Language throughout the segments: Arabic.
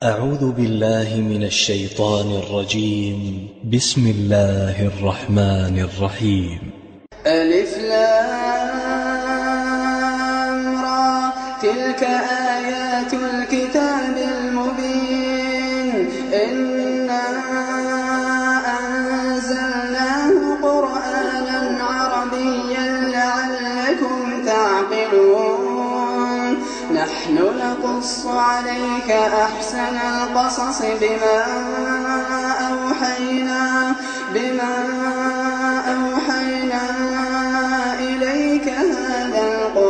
أعوذ بالله من الشيطان الرجيم. بسم الله الرحمن الرحيم. ألف لام را، تلك آيات الكتاب المبين. إنا أنزلناه قرآنا عربيا لعلكم تعقلون. نحن نقص عليك أحسن القصص بما أوحينا إليك هذا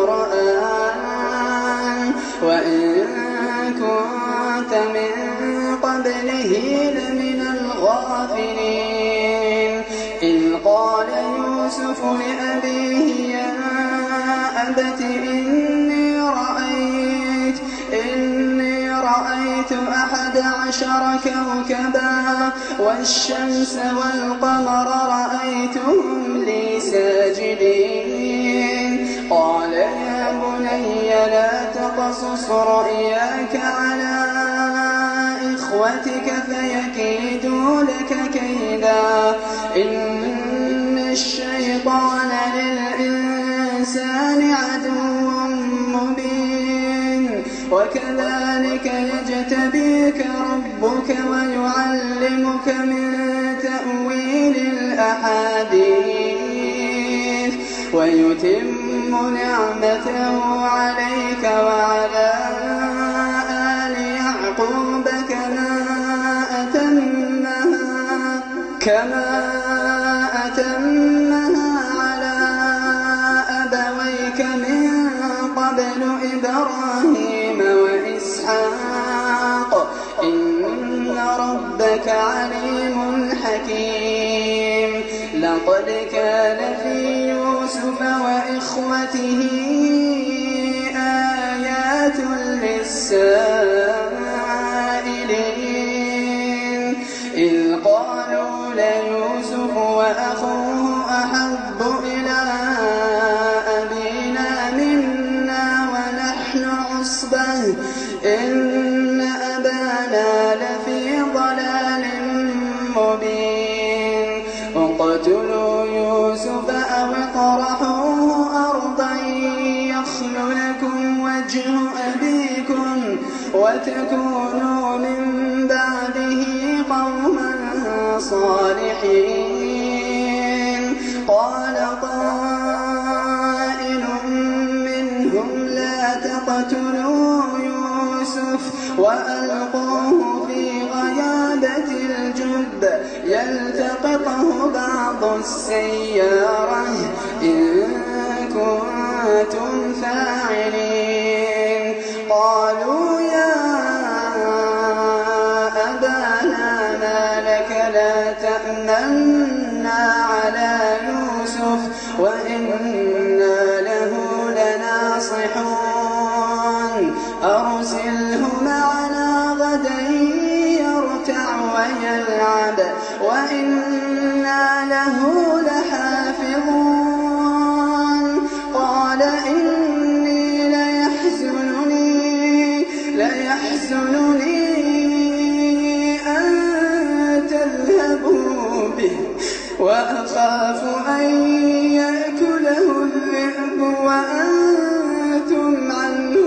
القرآن وإن كنت من قبله لمن الغافلين. إذ قال يوسف لأبيه يا أبت إني رأيت 11 كوكبا والشمس والقمر رأيتهم لي ساجدين. قال يا بني لا تقصص رؤياك على إخوتك فيكيدوا لك كيدا. إن الشيطان للإنسان عدو مبين. وكذلك يجتبيك ربك ويعلمك من تأويل الأحاديث ويتم نعمته عليك وعلى آل يعقوب كما أتمها على أبويك من قبل إبراهيم وإسحاق. إن ربك عليم حكيم. لقد كان في يوسف وإخوته آيات للسائلين إذ قالوا ليوسف وأخوه أحب إلى أبينا منا ونحن عصبة إن أبانا لفي ضلال مبين. اقتلوا يوسف أو اطرحوه أرضا يخل لكم وجه أبيكم وتكونوا من بعده قوما صالحين. قال قائل منهم لا تقتلوا يوسف وألقوه في غيابة الجب يلتقطه بعض السيارة إن كنتم فاعلين. قالوا يا أبانا ما لك لا تأمنا على يوسف وإنا له لناصحون. أرسله معنا غدا يرتع ويلعب وإنا له لحافظون. قال إني ليحزنني أن تذهبوا به وأخاف أن يأكله الذئب وأنتم عنه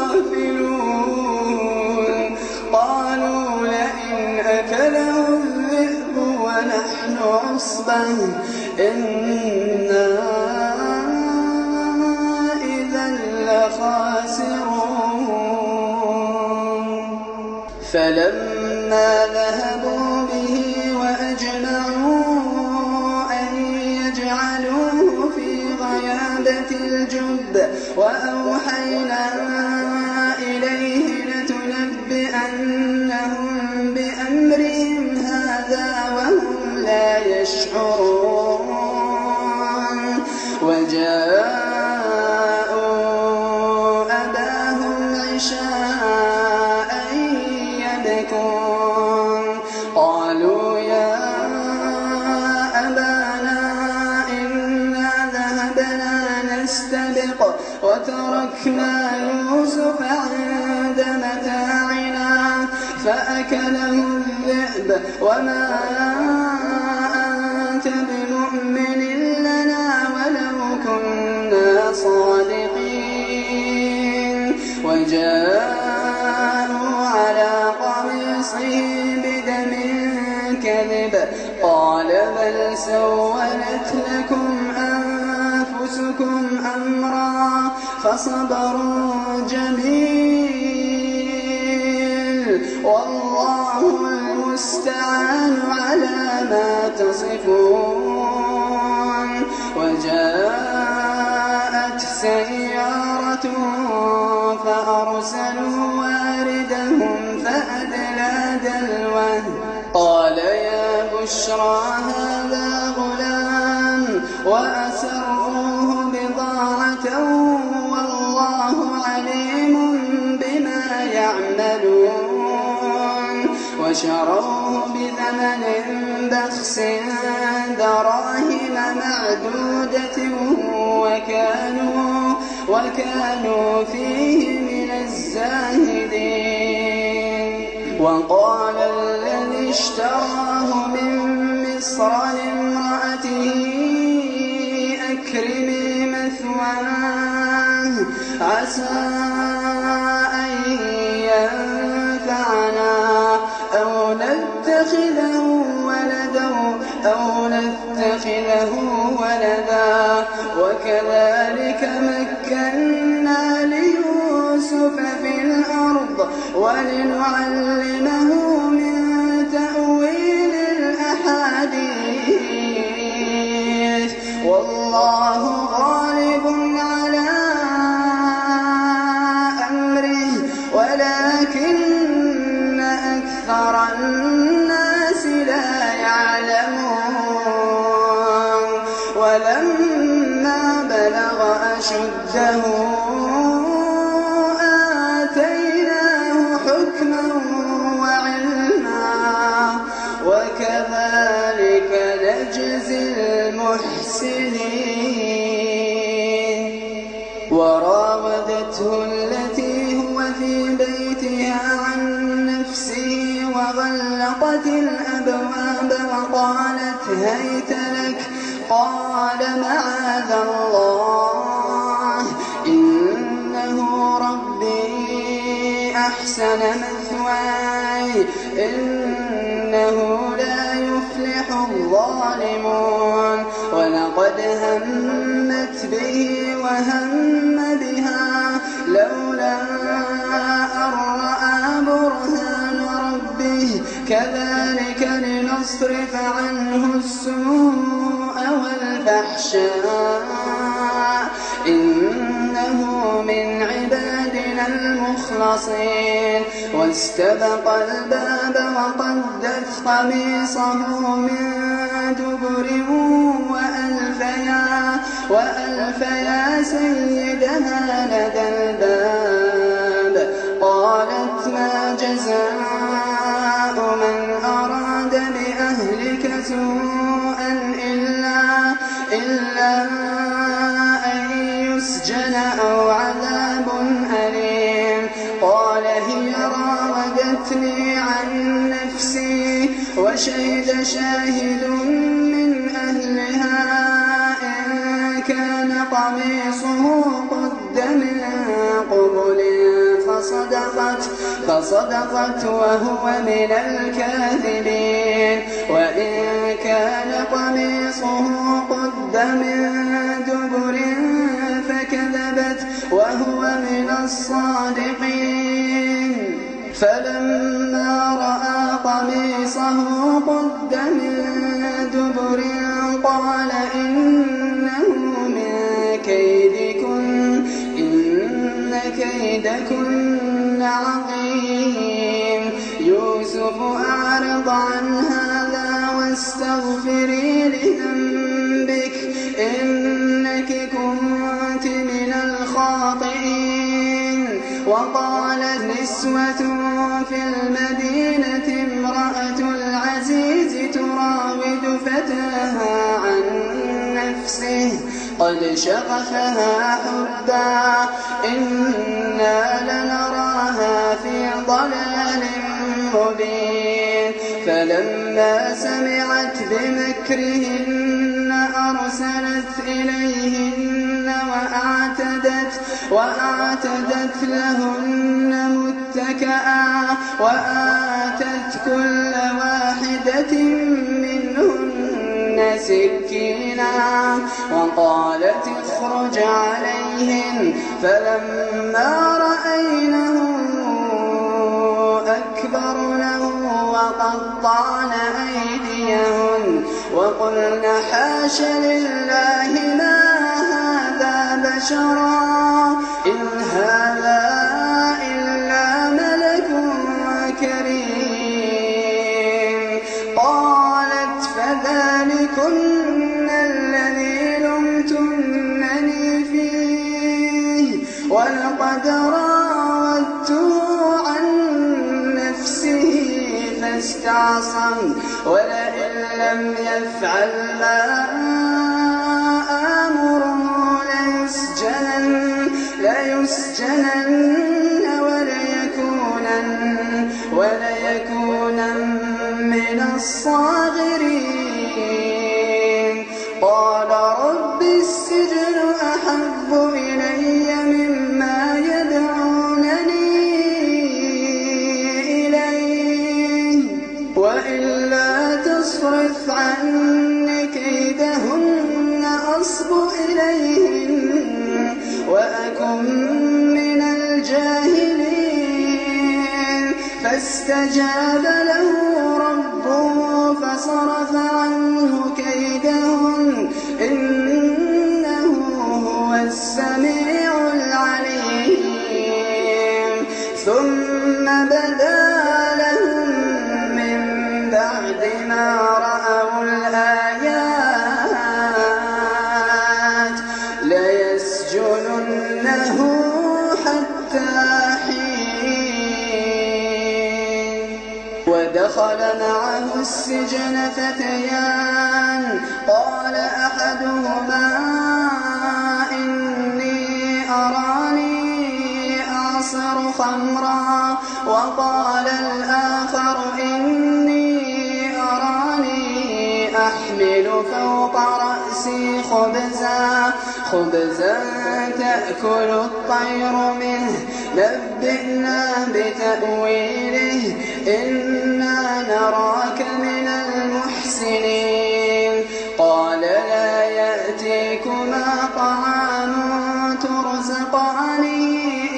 غافلون. قالوا لئن أكله الذئب ونحن عصبة إنا إذا لخاسرون. فلما ذهبوا به وأجمعوا أن يجعلوه في غيابة الجب وأوحينا إليه لتنبئنهم بأمرهم هذا وهم لا يشعرون. وجاءوا أباهم عشاء يبكون. فأكله الذئب وما أنت بمؤمن لنا ولو كنا صادقين. وجاءوا على قميصه بدم كذب قال بل سولت لكم أنفسكم أمرا فصبر جميل والله المستعان على ما تصفون. وجاءت سيارة فأرسلوا واردهم فأدلى دلوه قال يا بشرى هذا غلام وأسروه بضاعة والله عليم بما يعملون. وشروه بثمن بخس دراهم معدودة وكانوا فيه من الزاهدين. وقال الذي اشتراه من مصر لامرأته أكرمي مثواه عسى أن ينفعنا أو نتخذه ولدا وكذلك مكنا ليوسف في الأرض ولنعلمه من تأويل الأحاديث والله غالب على أمره ولكن أكثر الناس لا يعلمون. ولما بلغ أشده آتيناه حكما وعلما وكذلك نجزي المحسنين. وراودته التي هو في بيتها عن نفسه وغلقت الأبواب وقالت هيت لك قال معاذ الله إنه ربي أحسن مثواي إنه لا يفلح الظالمون. ولقد همت به وهم بها لولا أن رأى برهان ربه كذلك لنصرف عنه السوء والفحشاء إنه من عبادنا المخلصين. واستبق الباب وقدت قميصه من دبر وألف يا سيدها لدى الباب قالت ما جزاء من أراد بأهلك سوءا إلا أن يسجن أو عذاب أليم. قال هي راودتني عن نفسي وشهد شاهد من أهلها إن كان قميصه قد من قبل فصدقت وهو من الكاذبين. وإن كان قميصه قد من دبر فكذبت وهو من الصادقين. فلما رأى قميصه قد من دبر قال إنه من كيدكن إن كيدكن عظيم. يوسف أعرض عن هذا واستغفري لذنبك إنك كنت من الخاطئين. وقالت نسوة في المدينة امرأة العزيز تراود فتاها عن نفسه قد شغفها حبا إنا لنراها في ضلال مبين فلما سمعت بمكرهن أرسلت إليهن وأعتدت لهن متكئا وآتت كل واحدة منهن سكينا وقالت اخرج عليهن فلما رأينه أكبرنه وقطعن أيديهن وقلن حاش لله ما هذا بشرا إن هذا إلا ملك كريم قالت فذلكن الذي لمتنني فيه ولقد راودته عن نفسه فاستعصم ولئن لم يفعل ما آمره ليسجنن وليكونن من الصاغرين قال رب السجن أحب إلي مما يدعونني إليه وإلا تصرف عني كيدهن أصب إليهن وأكن من الجاهلين فاستجاب له ربه فصرف عنه كيدهن إنه هو السميع العليم ثم بدا لهم من بعد ما رأوا الآيات ليسجننه حتى حين ودخل معه السجن فتيان قال أحدهما إني أراني أعصر خمرا وقال الآخر إني أراني أحمل فوق رأسي خبزا تأكل الطير منه نبئنا بتأويله إنا نراك من المحسنين قال لا يأتيكما طعام ترزقانه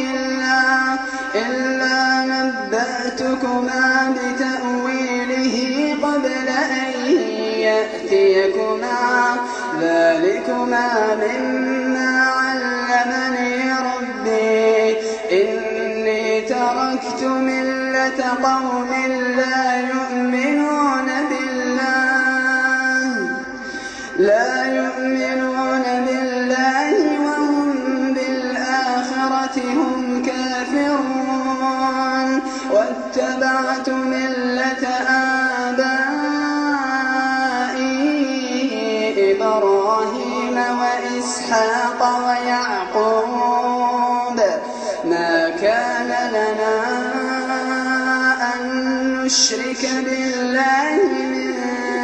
إلا نبأتكما بتأويله قبل أن يأتيكما ذلكما مما علمني ربي إني تركت ملة قوم لا يؤمنون بالله وهم بالآخرة هم كافرون واتبعت ملة آبائي إبراهيم وإسحاق ويعقوب ما كان لنا أن نشرك بالله من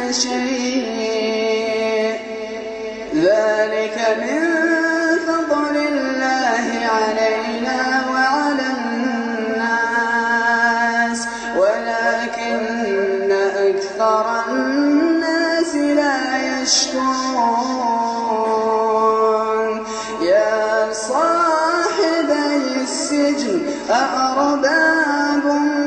شيء ذلك من فضل الله علينا وعلى الناس ولكن أكثر الناس لا يشكرون يا صاحبي السجن أأرباب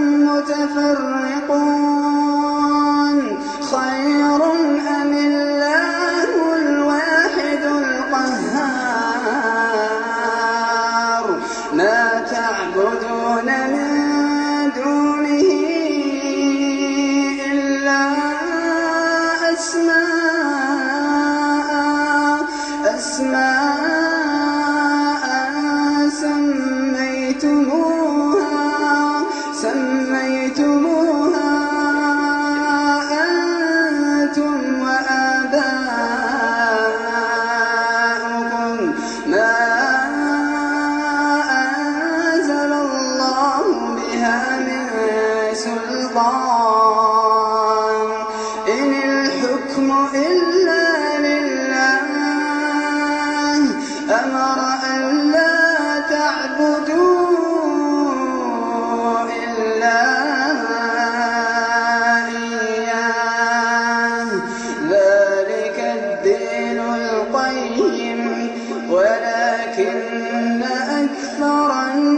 متفرقون خير أم الله الواحد القهار ما تعبدون من دونه إلا أسماء سميتموها السلطان إن الحكم إلا لله أمر أن لا تعبدوا إلا إياه ذلك الدين القيم ولكن أكثر